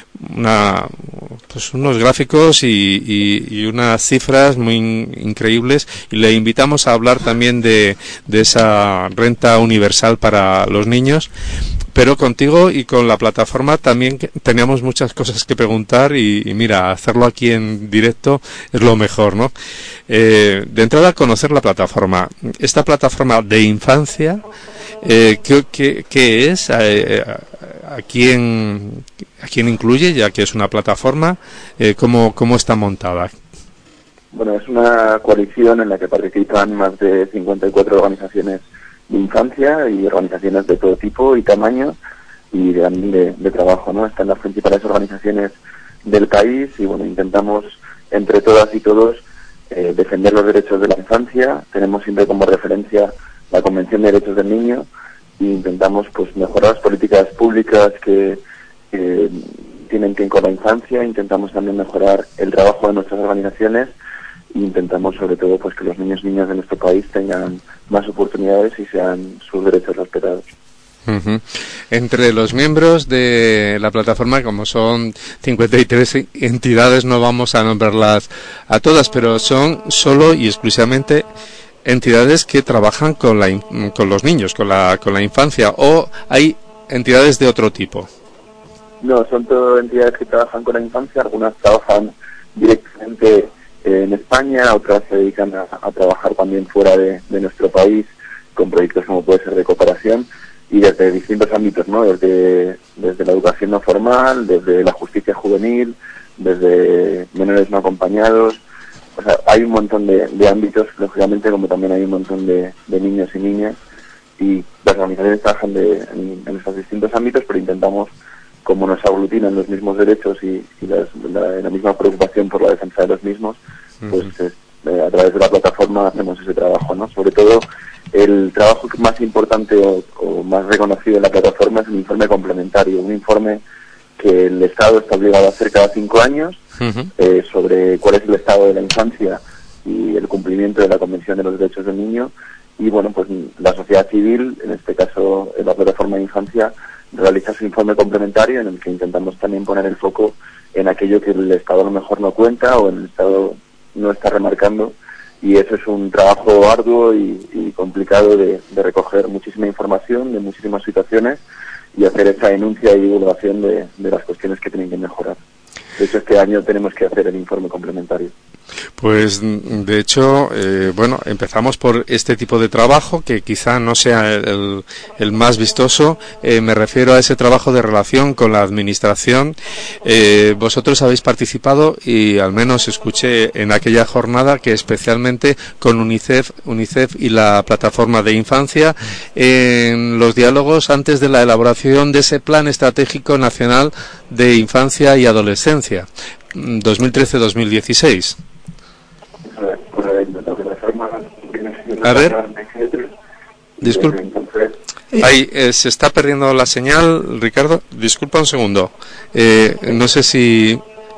A: una pues unos gráficos y, y, y unas cifras muy in, increíbles, y le invitamos a hablar también de, de esa renta universal para los niños. Pero contigo y con la plataforma también teníamos muchas cosas que preguntar y, y mira, hacerlo aquí en directo es lo mejor, ¿no? Eh, de entrada, conocer la plataforma. Esta plataforma de infancia, eh, ¿qué, qué, qué es? Eh, ¿A quién, a quién incluye, ya que es una plataforma? Eh, ¿cómo, ¿Cómo está montada?
I: Bueno, es una coalición en la que participan más de cincuenta y cuatro organizaciones de infancia y organizaciones de todo tipo y tamaño y de, de, de trabajo, ¿no? Están las principales organizaciones del país y bueno, intentamos entre todas y todos eh, defender los derechos de la infancia. Tenemos siempre como referencia la Convención de Derechos del Niño e intentamos pues mejorar las políticas públicas que, que tienen que ver con la infancia. Intentamos también mejorar el trabajo de nuestras organizaciones e intentamos sobre todo pues que los niños y niñas de nuestro país tengan más oportunidades y sean sus derechos respetados.
A: Uh-huh. Entre los miembros de la plataforma, como son cincuenta y tres entidades, no vamos a nombrarlas a todas, pero son solo y exclusivamente entidades que trabajan con la in- con los niños, con la con la infancia, o hay entidades de otro tipo.
I: No, son todas entidades que trabajan con la infancia. Algunas trabajan directamente en España, otras se dedican a, a trabajar también fuera de, de nuestro país con proyectos como puede ser de cooperación y desde distintos ámbitos, ¿no? Desde, desde la educación no formal, desde la justicia juvenil, desde menores no acompañados. O sea, hay un montón de, de ámbitos, lógicamente, como también hay un montón de, de niños y niñas, y las organizaciones trabajan de, en, en estos distintos ámbitos, pero intentamos como nos aglutinan los mismos derechos y, y las, la, la misma preocupación por la defensa de los mismos, pues uh-huh. eh, a través de la plataforma hacemos ese trabajo, ¿no? Sobre todo, el trabajo más importante o, o más reconocido en la plataforma es el informe complementario, un informe que el Estado está obligado a hacer cada cinco años uh-huh. eh, sobre cuál es el estado de la infancia y el cumplimiento de la Convención de los Derechos del Niño. Y bueno, pues la sociedad civil, en este caso en la plataforma de infancia, realiza su informe complementario en el que intentamos también poner el foco en aquello que el Estado a lo mejor no cuenta o el Estado no está remarcando, y eso es un trabajo arduo y, y complicado de, de recoger muchísima información de muchísimas situaciones y hacer esa denuncia y divulgación de, de las cuestiones que tienen que mejorar. De hecho, este año tenemos que hacer el informe complementario.
A: Pues, de hecho, eh, bueno, empezamos por este tipo de trabajo, que quizá no sea el, el más vistoso. Eh, me refiero a ese trabajo de relación con la administración. Eh, vosotros habéis participado, y al menos escuché en aquella jornada, que especialmente con UNICEF, UNICEF y la plataforma de infancia, en los diálogos antes de la elaboración de ese Plan Estratégico Nacional de Infancia y Adolescencia, dos mil trece a dos mil dieciséis. A ver, disculpe, ahí eh, se está perdiendo la señal, Ricardo. Disculpa un segundo. Eh, no sé si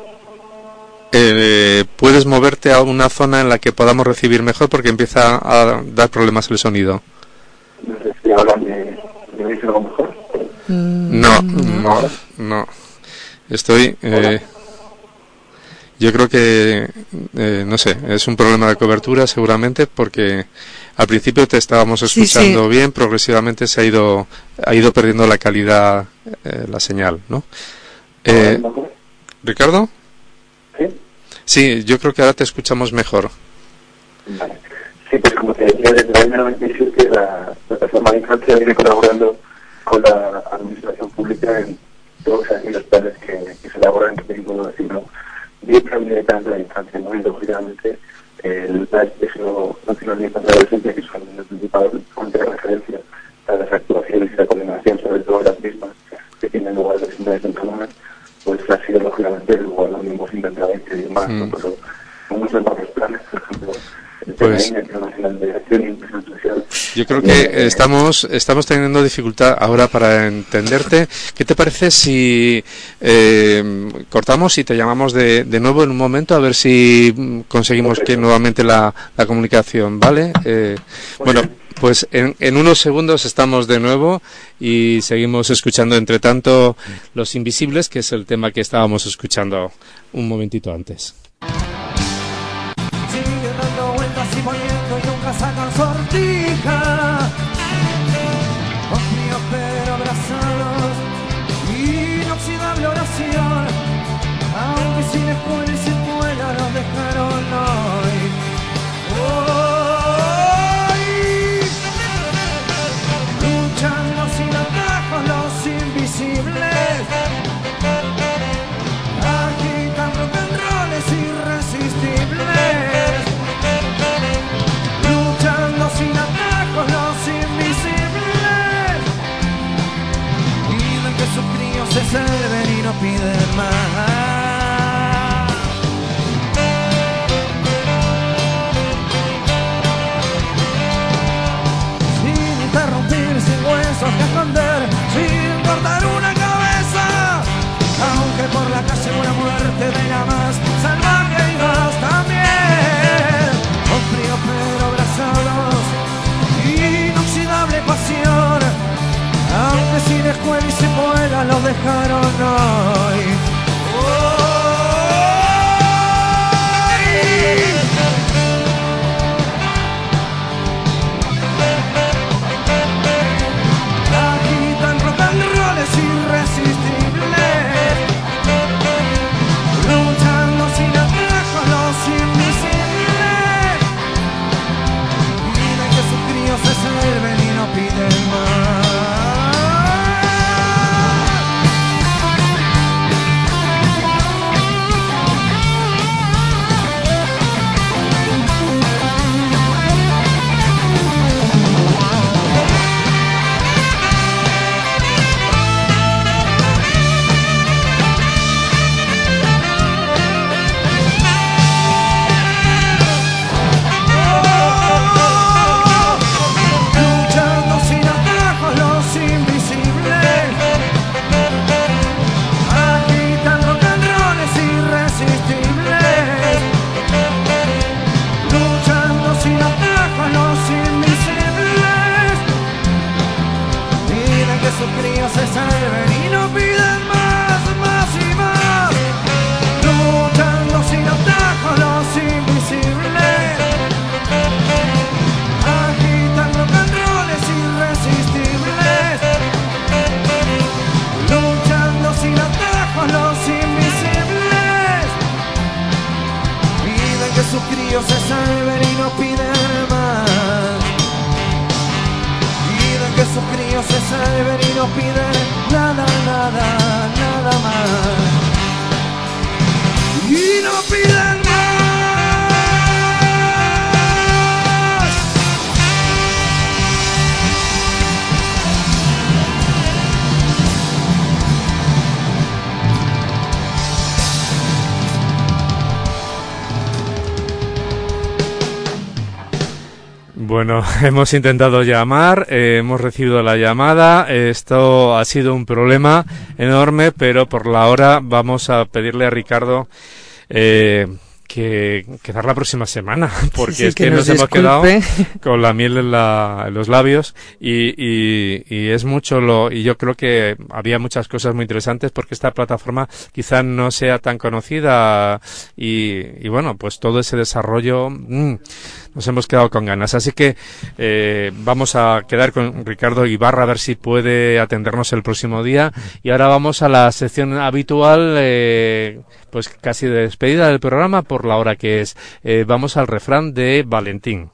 A: eh, puedes moverte a una zona en la que podamos recibir mejor, porque empieza a dar problemas el sonido.
I: No sé si hablan de, de eso algo mejor.
A: No, no, no. Estoy. Eh, Yo creo que, eh, no sé, es un problema de cobertura seguramente, porque al principio te estábamos escuchando sí, sí. bien, progresivamente se ha ido ha ido perdiendo la calidad, eh, la señal, ¿no? Eh, ¿Ricardo?
I: Sí.
A: Sí, yo creo que ahora te escuchamos mejor.
I: Vale. Sí, pues como te decía, desde el año noventa y siete la plataforma de infancia viene colaborando con la administración pública en todos los planes que, que se elaboran, que tengo decirlo, bien prioritariamente la infancia, ¿no? Y lógicamente el Plan Nacional de Infancia y Adolescencia, que son el principal fuente de referencia a las actuaciones y la coordinación, sobre todo las mismas que tienen lugar en las ciudades autónomas, pues ha sido lógicamente el lugar donde hemos intentado incidir más, mm. ¿no? Pero con muchos varios planes, por ejemplo, el
A: pues,
I: P N I, el Nacional de Acción y Inclusión Social.
A: Yo creo que eh, estamos estamos teniendo dificultad ahora para entenderte. ¿Qué te parece si eh, cortamos y te llamamos de, de nuevo en un momento, a ver si conseguimos que nuevamente la, la comunicación, ¿vale? Eh, bueno, pues en, en unos segundos estamos de nuevo y seguimos escuchando, entre tanto, Los Invisibles, que es el tema que estábamos escuchando un momentito antes.
G: Y poniendo y nunca sacan sortija, con frío pero abrazados, inoxidable oración, aunque sin escuela y sin muela nos dejaron hoy. Hoy luchando sin atajos los invisibles, agitan rock and rolls irresistibles. Sin atajos los invisibles, piden que sus críos se salven y no piden más. Sin interrumpir, sin huesos que esconder, sin cortar una cabeza, aunque por la calle una muerte venga más salvaje y más también, con frío pero abrazados, inoxidable pasión, aunque sin escuela y sin muela los dejaron hoy. Oh. Agitan rock and rolls irresistibles, luchando sin atajos los invisibles, piden que sus críos se salven y no piden más. críos se salven y no piden más. Piden que sus críos se salven y no piden nada, nada, nada más. Y no piden más.
A: Bueno, hemos intentado llamar, eh, hemos recibido la llamada, esto ha sido un problema enorme, pero por la hora vamos a pedirle a Ricardo eh, que quedar la próxima semana, porque sí, sí, es que, que nos, nos hemos quedado con la miel en, la, en los labios y, y, y es mucho lo, y yo creo que había muchas cosas muy interesantes porque esta plataforma quizá no sea tan conocida y, y bueno, pues todo ese desarrollo mmm, nos hemos quedado con ganas, así que eh, vamos a quedar con Ricardo Ibarra a ver si puede atendernos el próximo día y ahora vamos a la sección habitual, eh, pues casi de despedida del programa por la hora que es. Eh, vamos al refrán de Valentín.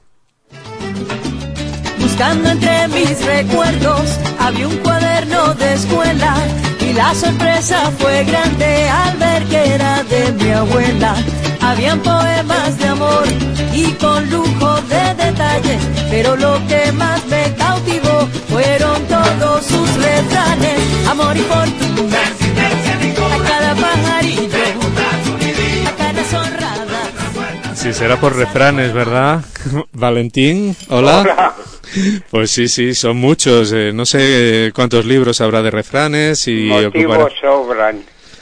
H: Buscando entre mis recuerdos había un cuaderno de escuela y la sorpresa fue grande al ver que era de mi abuela. Habían poemas de amor y con lujo de detalle, pero lo que más me cautivó fueron todos sus refranes. Amor y fortuna, a cada pajarillo, a caras honradas.
A: Sí, será por refranes, ¿verdad? Valentín, hola.
J: Hola.
A: Pues sí, sí, son muchos. Eh, no sé cuántos libros habrá de refranes y
J: motivos
A: ocupar...
J: sobran.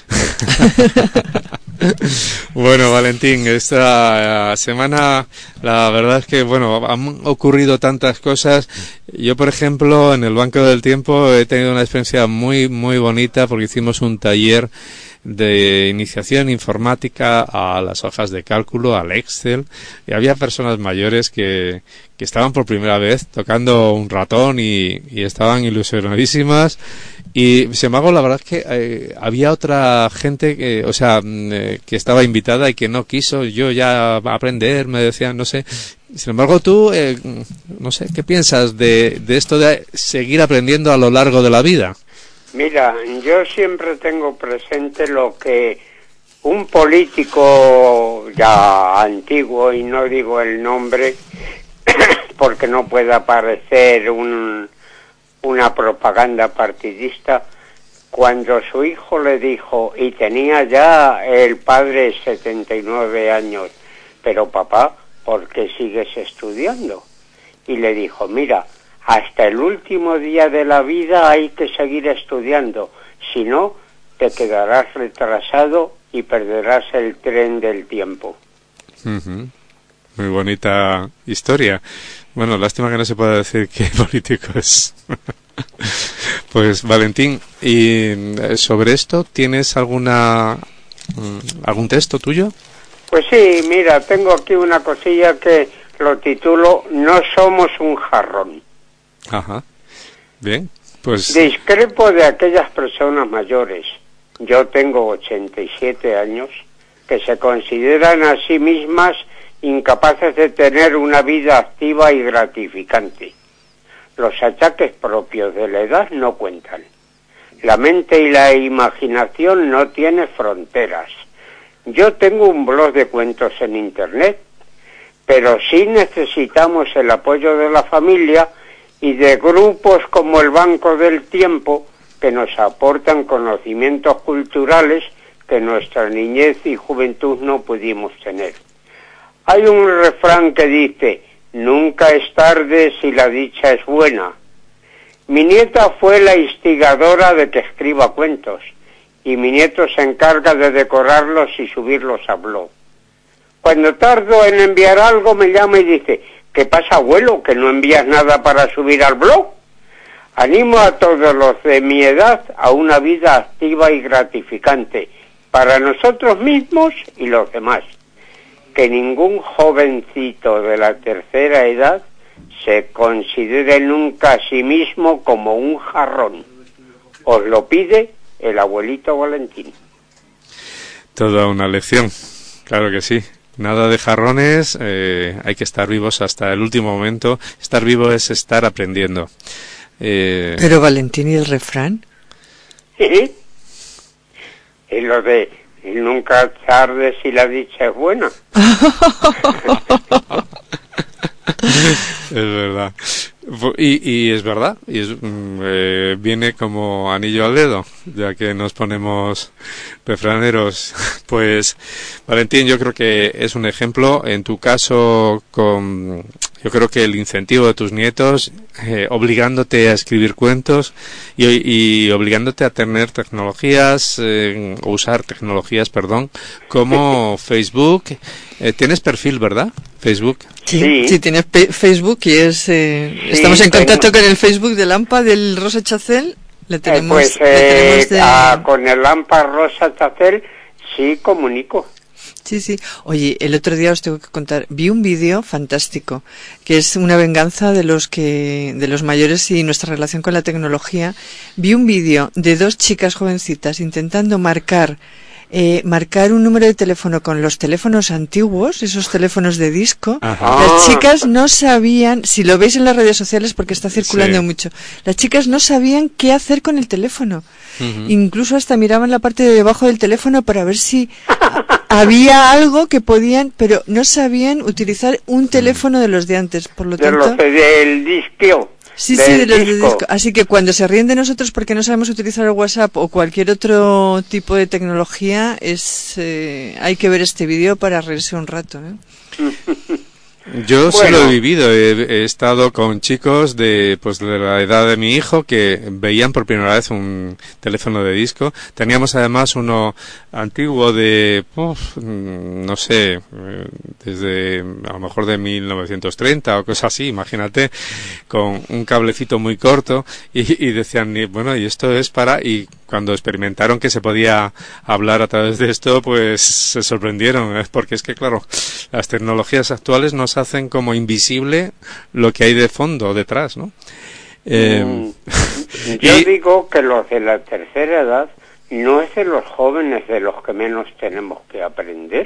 A: Bueno, Valentín, esta semana la verdad es que, bueno, han ocurrido tantas cosas. Yo, por ejemplo, en el Banco del Tiempo he tenido una experiencia muy, muy bonita porque hicimos un taller de iniciación informática a las hojas de cálculo, al Excel, y había personas mayores que, que estaban por primera vez tocando un ratón y, y estaban ilusionadísimas. Y sin embargo, la verdad es que eh, había otra gente que, o sea, eh, que estaba invitada y que no quiso yo ya aprender, me decían, no sé. Sin embargo, tú, eh, no sé, ¿qué piensas de, de esto de seguir aprendiendo a lo largo de la vida?
J: Mira, yo siempre tengo presente lo que un político ya antiguo, y no digo el nombre porque no pueda parecer un, una propaganda partidista, cuando su hijo le dijo, y tenía ya el padre setenta y nueve años, pero papá, ¿por qué sigues estudiando? Y le dijo, mira, hasta el último día de la vida hay que seguir estudiando, si no, te quedarás retrasado y perderás el tren del tiempo.
A: Uh-huh. Muy bonita historia. Bueno, lástima que no se pueda decir qué político es. Pues, Valentín, ¿y sobre esto tienes alguna algún texto tuyo?
J: Pues sí, mira, tengo aquí una cosilla que lo titulo No somos un jarrón.
A: Ajá. Bien, pues...
J: Discrepo de aquellas personas mayores, yo tengo ochenta y siete años, que se consideran a sí mismas incapaces de tener una vida activa y gratificante. Los achaques propios de la edad no cuentan. La mente y la imaginación no tienen fronteras. Yo tengo un blog de cuentos en internet, pero sí necesitamos el apoyo de la familia y de grupos como el Banco del Tiempo, que nos aportan conocimientos culturales que nuestra niñez y juventud no pudimos tener. Hay un refrán que dice, nunca es tarde si la dicha es buena. Mi nieta fue la instigadora de que escriba cuentos, y mi nieto se encarga de decorarlos y subirlos a blog. Cuando tardo en enviar algo me llama y dice, ¿qué pasa, abuelo, que no envías nada para subir al blog? Animo a todos los de mi edad a una vida activa y gratificante, para nosotros mismos y los demás. Que ningún jovencito de la tercera edad se considere nunca a sí mismo como un jarrón. Os lo pide el abuelito Valentín.
A: Toda una lección, claro que sí. Nada de jarrones, eh, hay que estar vivos hasta el último momento. Estar vivo es estar aprendiendo. Eh...
B: Pero Valentín, ¿y el refrán?
J: Sí. Y lo de y nunca tarde si la dicha es buena.
A: Es verdad. Y, y es verdad, y es, eh, viene como anillo al dedo, ya que nos ponemos refraneros. Pues, Valentín, yo creo que es un ejemplo. En tu caso, con, yo creo que el incentivo de tus nietos, eh, obligándote a escribir cuentos y, y obligándote a tener tecnologías, eh, o usar tecnologías, perdón, como Facebook. Eh, ¿Tienes perfil, verdad? Facebook.
B: Sí, sí, sí tienes Facebook y es eh, sí, estamos en contacto tengo... con el Facebook del AMPA del Rosa Chacel. Le tenemos,
J: eh, pues,
B: le tenemos de...
J: eh, a, con el AMPA Rosa Chacel sí comunico.
B: Sí, sí. Oye, el otro día os tengo que contar, vi un vídeo fantástico, que es una venganza de los que, de los mayores y nuestra relación con la tecnología. Vi un vídeo de dos chicas jovencitas intentando marcar Eh, marcar un número de teléfono con los teléfonos antiguos, esos teléfonos de disco. Ajá. Las chicas no sabían, si lo veis en las redes sociales porque está circulando sí. mucho, las chicas no sabían qué hacer con el teléfono. Uh-huh. Incluso hasta miraban la parte de debajo del teléfono para ver si había algo que podían, pero no sabían utilizar un teléfono de los de antes, por lo
J: de
B: tanto...
J: los del disco.
B: Sí, sí, de los de disco. Así que cuando se ríen de nosotros porque no sabemos utilizar el WhatsApp o cualquier otro tipo de tecnología, es eh, hay que ver este vídeo para reírse un rato, ¿eh?
A: Yo bueno. sí lo he vivido, he, he estado con chicos de pues de la edad de mi hijo que veían por primera vez un teléfono de disco. Teníamos además uno antiguo de, uf, no sé, desde a lo mejor de mil novecientos treinta o cosas así, imagínate, con un cablecito muy corto y, y decían, bueno, y esto es para... y cuando experimentaron que se podía hablar a través de esto, pues se sorprendieron, ¿eh? Porque es que, claro, las tecnologías actuales nos hacen como invisible lo que hay de fondo, detrás, ¿no? Eh,
J: mm, yo y, digo que los de la tercera edad no es de los jóvenes de los que menos tenemos que aprender.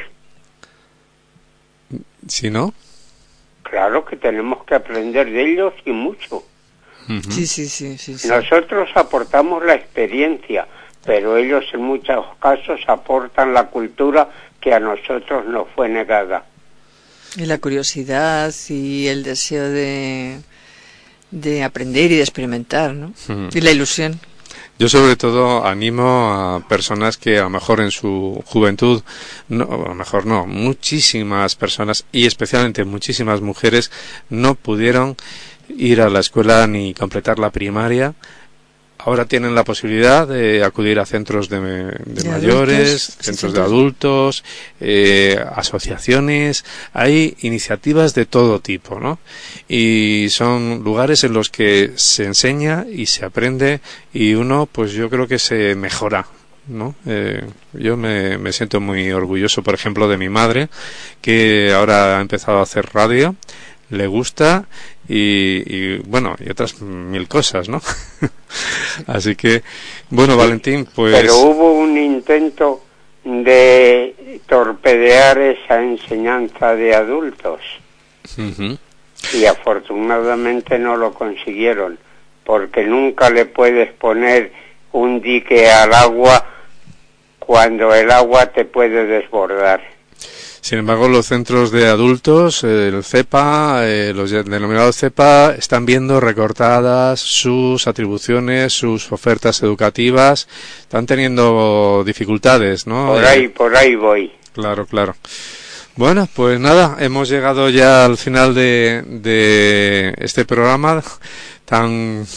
A: ¿Sí, no?
J: Claro que tenemos que aprender de ellos y mucho.
B: Uh-huh. Sí, sí, sí, sí, sí.
J: Nosotros aportamos la experiencia, pero ellos en muchos casos aportan la cultura que a nosotros nos fue negada.
B: Y la curiosidad y el deseo de, de aprender y de experimentar, ¿no? Uh-huh. Y la ilusión.
A: Yo sobre todo animo a personas que a lo mejor en su juventud, no, a lo mejor no, muchísimas personas y especialmente muchísimas mujeres no pudieron ir a la escuela ni completar la primaria. Ahora tienen la posibilidad de acudir a centros de, de, de mayores, adultos, centros sí, de adultos, eh, asociaciones. Hay iniciativas de todo tipo, ¿no? Y son lugares en los que se enseña y se aprende y uno, pues yo creo que se mejora, ¿no? Eh, yo me, me siento muy orgulloso, por ejemplo, de mi madre, que ahora ha empezado a hacer radio. Le gusta y, y bueno, y otras mil cosas, ¿no? Así que, bueno, Valentín, pues...
J: Pero hubo un intento de torpedear esa enseñanza de adultos. Uh-huh. Y afortunadamente no lo consiguieron, porque nunca le puedes poner un dique al agua cuando el agua te puede desbordar.
A: Sin embargo, los centros de adultos, eh, el CEPA, eh, los denominados CEPA, están viendo recortadas sus atribuciones, sus ofertas educativas, están teniendo dificultades, ¿no?
J: Por ahí, por ahí voy.
A: Claro, claro. Bueno, pues nada, hemos llegado ya al final de, de este programa tan...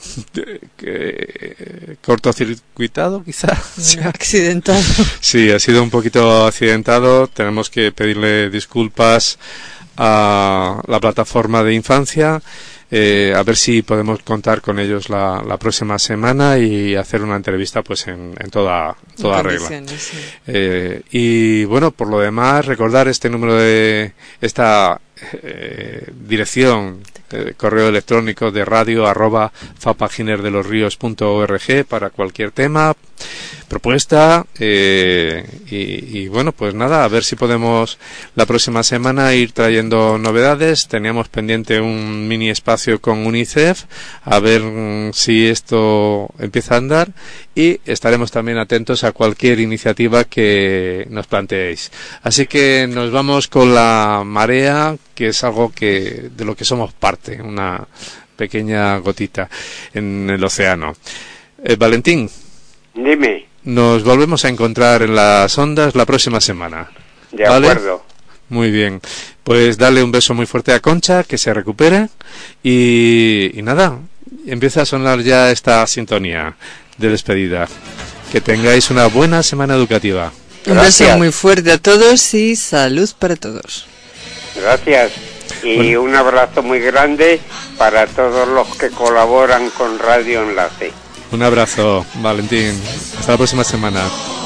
A: Que, cortocircuitado quizá
B: accidentado.
A: Sí, ha sido un poquito accidentado. Tenemos que pedirle disculpas a la plataforma de infancia, eh, a ver si podemos contar con ellos la, la próxima semana y hacer una entrevista pues en, en toda toda regla. Sí. Eh, y bueno, por lo demás, recordar este número de esta eh, dirección de correo electrónico de radio arroba fapaginerdelosrios punto org para cualquier tema, propuesta eh, y, y bueno, pues nada, a ver si podemos la próxima semana ir trayendo novedades. Teníamos pendiente un mini espacio con UNICEF, a ver mm, si esto empieza a andar, y estaremos también atentos a cualquier iniciativa que nos planteéis. Así que nos vamos con la marea, que es algo que de lo que somos parte, una pequeña gotita en el océano. eh, Valentín,
J: dime.
A: Nos volvemos a encontrar en las ondas la próxima semana.
J: De
A: ¿vale?
J: acuerdo.
A: Muy bien. Pues dale un beso muy fuerte a Concha, que se recupere. Y, y nada, empieza a sonar ya esta sintonía de despedida. Que tengáis una buena semana educativa.
B: Un
J: Gracias.
B: beso muy fuerte a todos y salud para todos.
J: Gracias. Y
A: Bueno.
J: un abrazo muy grande para todos los que colaboran con Radio Enlace.
A: Un abrazo, Valentín. Hasta la próxima semana.